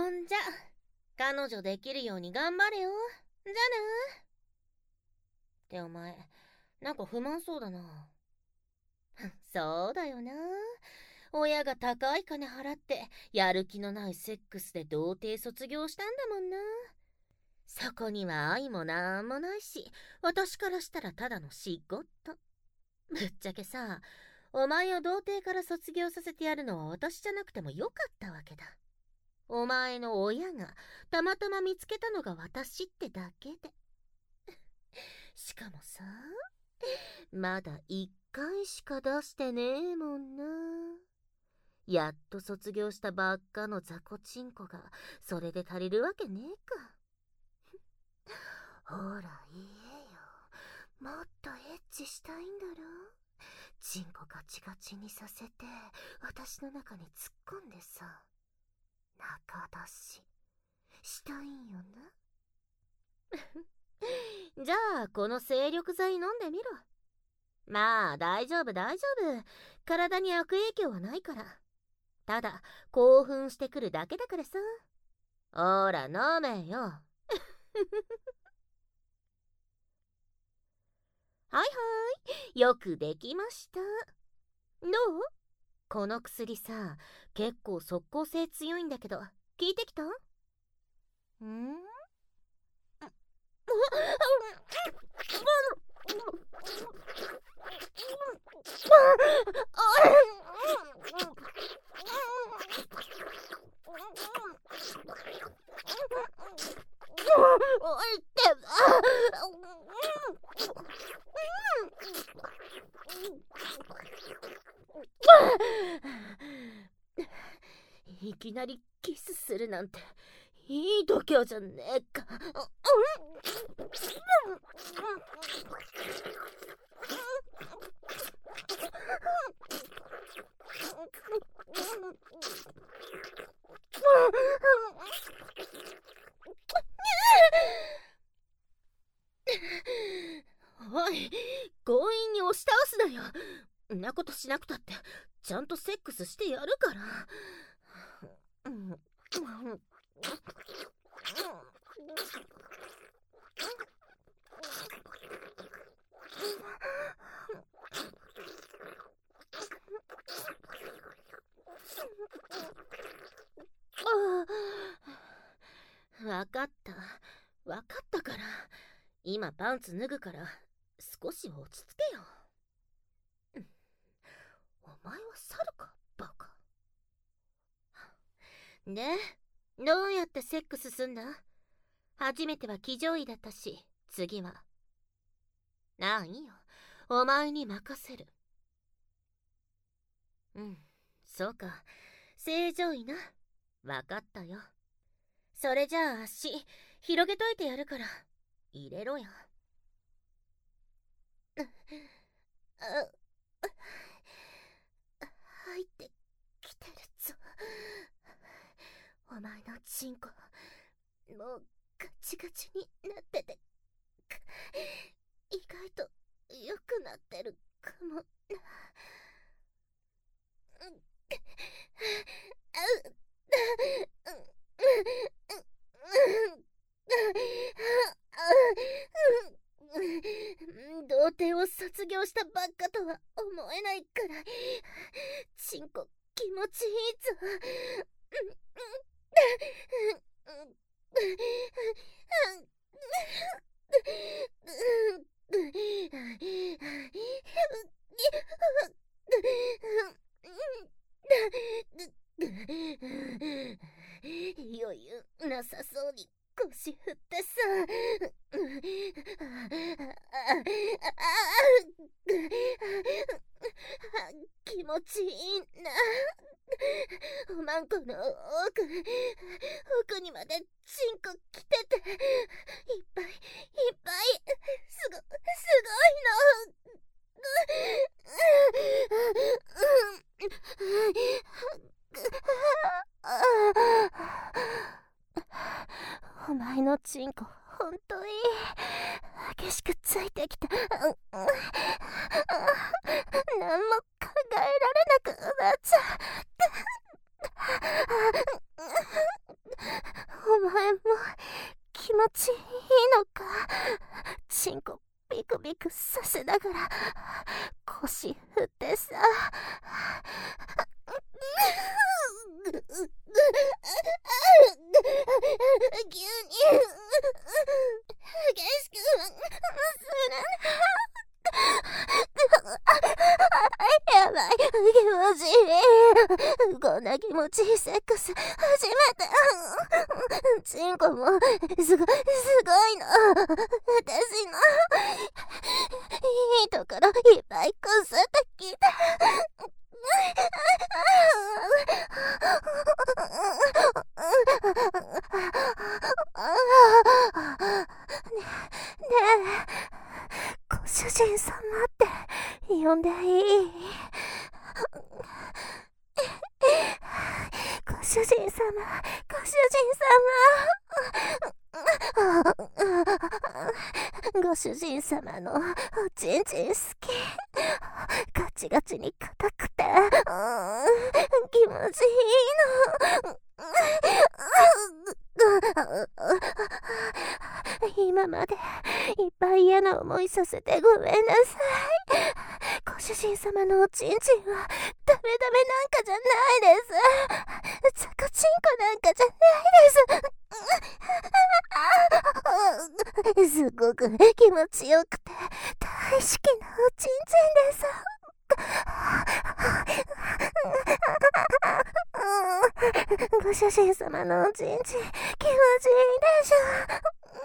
ほんじゃ、彼女できるように頑張れよ。じゃな。ってお前、なんか不満そうだな。そうだよな。親が高い金払ってやる気のないセックスで童貞卒業したんだもんな。そこには愛もなんもないし、私からしたらただの仕事。ぶっちゃけさ、お前を童貞から卒業させてやるのは私じゃなくてもよかったわけだ。お前の親がたまたま見つけたのが私ってだけで。しかもさ、まだ1回しか出してねえもんな。やっと卒業したばっかの雑魚チンコがそれで足りるわけねえか。ほら言えよ、もっとエッチしたいんだろ。チンコガチガチにさせて私の中に突っ込んでさ、中出ししたいんよな。じゃあこの精力剤飲んでみろ。まあ大丈夫大丈夫、体に悪影響はないから。ただ興奮してくるだけだからさ。ほら飲めよ。はいはい、よくできました。どう？この薬さ、結構即効性強いんだけど、聞いてきた？いきなりキスするなんていい度胸じゃねえか。おい、強引に押し倒すなよ。んなことしなくたってちゃんとセックスしてやるから。わかったわかったから、今パンツ脱ぐから少し落ち着けよ。お前は猿かバカ。で、どうやってセックスすんだ？初めては騎乗位だったし、次は。ああ、いいよ。お前に任せる。そうか。正常位な。わかったよ。それじゃあ足、広げといてやるから、入れろよ。入ってきてるぞ。お前のチンコ、もうガチガチになってて、意外と良くなってるかも。童貞を卒業したばっかとは思えないくらいチンコ気持ちいいぞ。余裕なさそうに腰振ってさ。気持ちいいな。おまんこの奥にまでチンコ来てて、いっぱいいっぱい、すごいの。お前のチンコほんといい。激しくついてきた。何も考えられなくなっちゃう。 ちいいのか。チンコビクビクさせながら腰振ってさ。急に激しくするな。やばい、気持ちいい。こんな気持ちいいセックス初めて。チンコもすごいの。私のいいところいっぱいこすってきた。ねえ、ご主人様って呼んでいい？ご主人様、ご主人様。ご主人様のおちんちん好き。ガチガチに硬くて、気持ちいいの。今までいっぱい嫌な思いさせてごめんなさい。ご主人様のおちんちんはダメなんかじゃないです。チャコチンコなんかじゃないです。すごく気持ちよくて大好きなおちんちんです。ご主人様のおちんちん気持ちいいでしょ。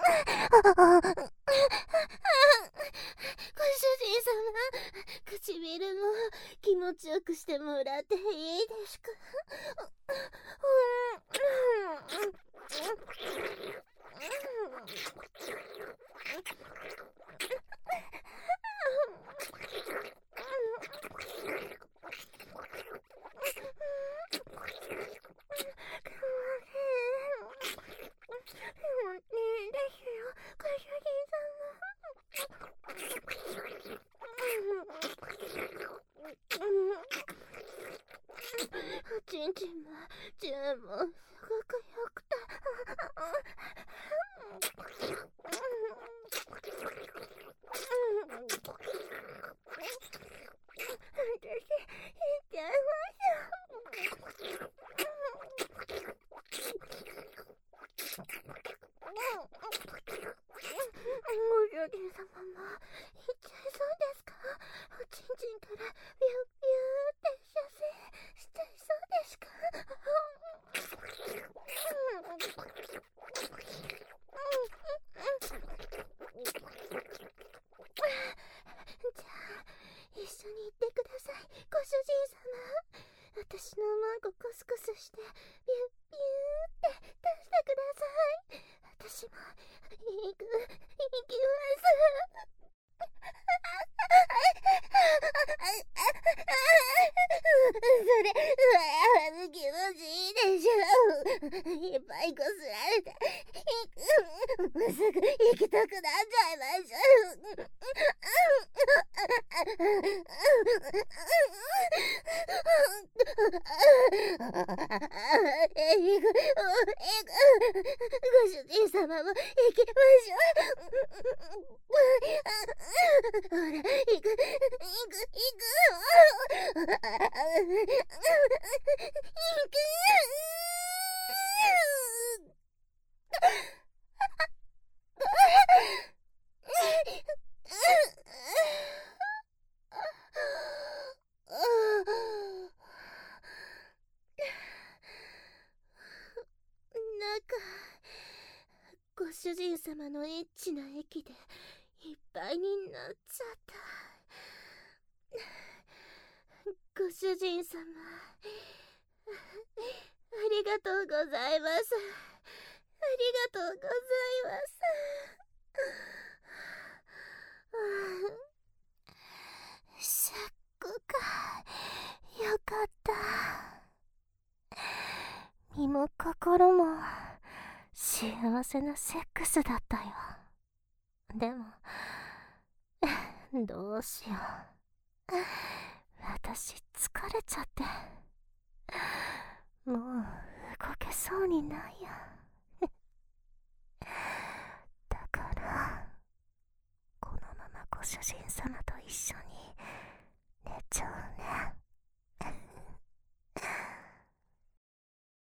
ご主人様、唇も気持ちよくしてもらっていいですか？おちんちんもチューもすごくよくて、ご主人様も行っちゃいそうですか？おちんちんからビュービューって射精しちゃいそうですか？じゃあ一緒に行ってください、ご主人様。私のマンココスコスしてビュービューって出してください。私も行きます。それ、気持ちいいでしょ。いっぱいこすられて、すぐ行きたくなっちゃいました。ご主人様も行きましょう。ほら、行く。ご主人様のエッチな液でいっぱいになっちゃった。ご主人様、ありがとうございます。ありがとうございます。シャックか、よかった。身も心も幸せなセックスだったよ。でもどうしよう、私疲れちゃって、もう動けそうにないや。 ご主人様と一緒に寝ちゃうね。